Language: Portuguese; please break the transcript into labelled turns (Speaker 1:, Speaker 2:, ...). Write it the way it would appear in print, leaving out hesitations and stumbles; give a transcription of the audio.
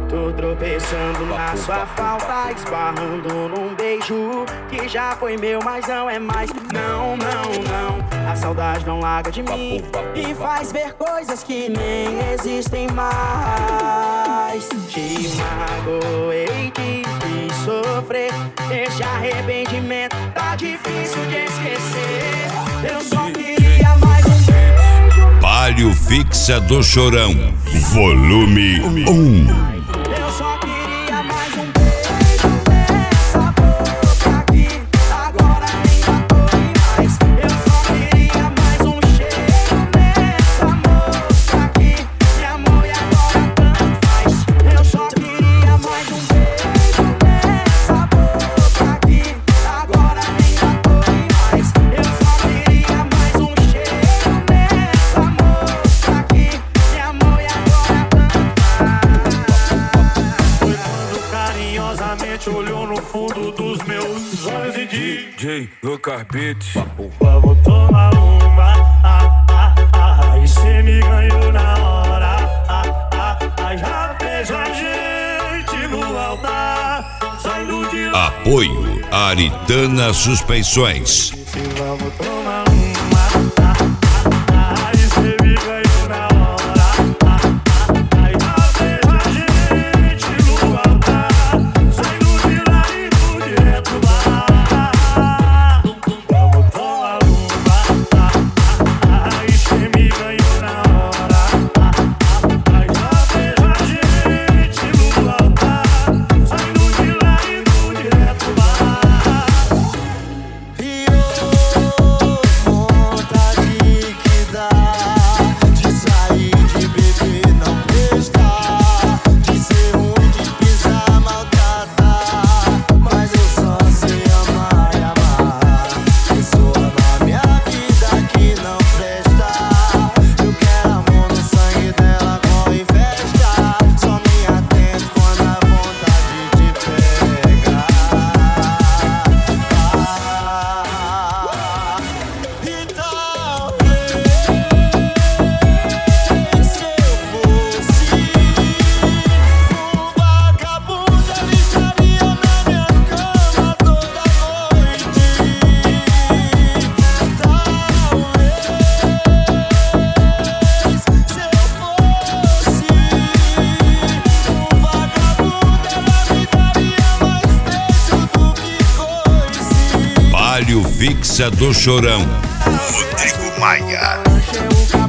Speaker 1: Tô tropeçando na sua falta, esbarrando num beijo que já foi meu, mas não é mais. Não, não, não, a saudade não larga de mim e faz ver coisas que nem existem mais. Te magoei, te fiz sofrer, esse arrependimento tá difícil de esquecer. Eu só queria mais um beijo.
Speaker 2: Palio Fixa do Chorão, volume 1.
Speaker 1: Eu só queria mais um beijo nessa boca aqui. Agora ainda tô em mais. Eu só queria mais um cheiro nessa moça aqui. Me amor e agora tanto faz. Eu só queria mais um beijo nessa boca aqui. Agora ainda tô em mais. Eu só queria mais um cheiro nessa moça aqui. Me amor e agora tanto faz.
Speaker 3: Carinhosamente olhou no fundo dos meus olhos e DJ
Speaker 4: Lucas Beats.
Speaker 3: vamos tomar uma. E cê me ganhou na hora. Já fez a gente no altar. Saindo de lá.
Speaker 2: Apoio Aritana Suspensões.
Speaker 3: Vamos tomar uma. E cê me ganhou na hora. Já fez a gente no altar. Saindo de lá e indo direto lá. Vamos tomar uma. E cê me ganhou na hora. Já fez a gente no altar. Saindo de lá e indo direto lá.
Speaker 5: Vontade que dá de sair, de beber, não prestar, de ser ruim, de pisar, maltratar. Mas eu só sei amar e amar. Pessoa na minha vida que não presta. Eu quero amor no sangue dela, corre e festa. Só me atento quando a vontade te pega. Então, se eu fosse um vagabundo, ele estaria na minha cama toda noite. Talvez, se eu fosse um vagabundo, ela me daria mais beijo do que coice.
Speaker 2: Palio Fixa do Chorão, Rodrigo Maia.
Speaker 1: Encheu o